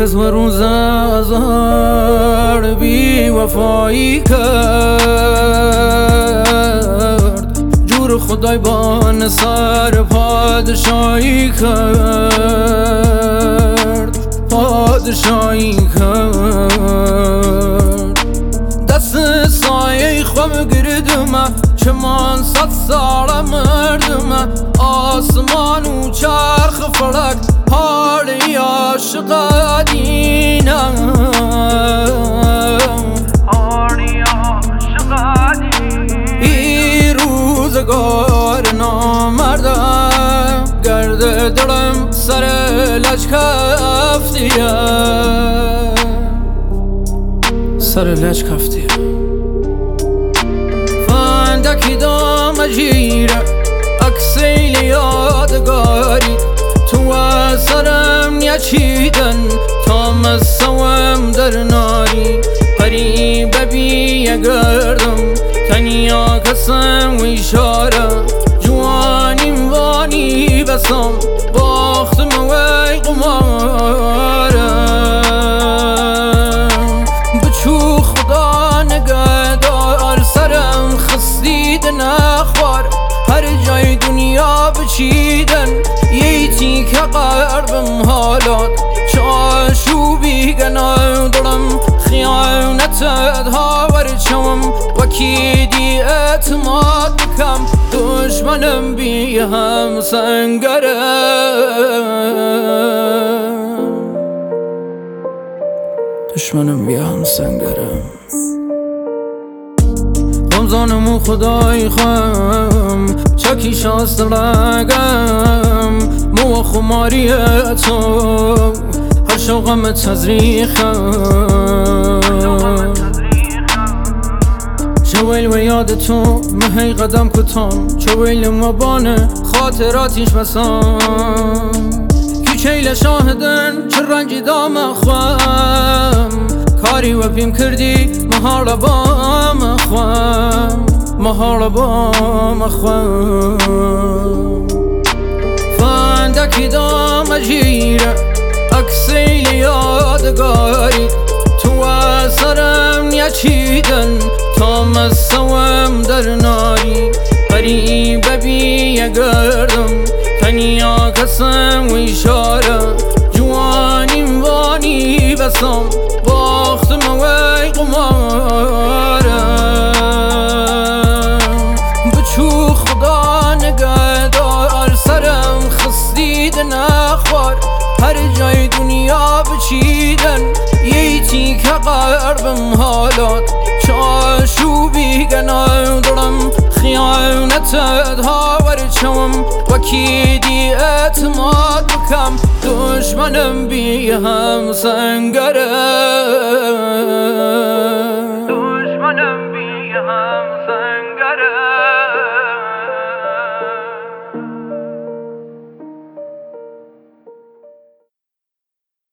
کس و روز ازار بی وفایی کرد، جور خدای بان سر پادشاهی کرد، پادشاهی کرد. دست سایه خواب گردمه چمان 100 ساله مردمه، آسمان و چرخ فلک حالی عاشق دینه، حالی عاشق دینه. ای روزگار نامرده گرد دلم سر لجکفتیه، سر لجکفتیه. فندکی دام جیره اکسیل یادگاری، تو سرم نچیدن تا مسوم در ناری. قریب بی گردم تنیا کسم و اشاره، جوانیم وانی بسم باختم وی قمارم. بچو خدا نگهدار سرم خستید نخوار، هر جای دنیا بچیدن یه که قربم حالات. چاشوبی گناه دلم خیانتت هاور چوم، وکی دی اعتماد بکم دشمنم بی هم سنگرم، دشمنم بی هم سنگرم. غمزانمو خدای خم چکی شاست لگم، مو خماری تو هر شوقم تزریخم. چویل و یاد تو مهی قدم کتام، چویل مبانه خاطراتیش بسام. کیچیل شاهدن چه رنجی دام خوام، کاری و پیم کردی مهار بام خوام، مهار بام خوام. فندکی دام جیره اکسیل یادگاری، تو سرم نچیدن تا مسوم در ناری. قریب بی گردم تنیا کسم و اشاره، جوانیم وانی بسم باختم وی قمارم. بچو خدا نگهدار سرم خستید نخوار، هر جای دنیا بچیدن یه که قربم حالات. چاشوبی گناه دلم خیانتت هاور چوم، وکی دی اعتماد بکم دشمنم بی هم سنگرم.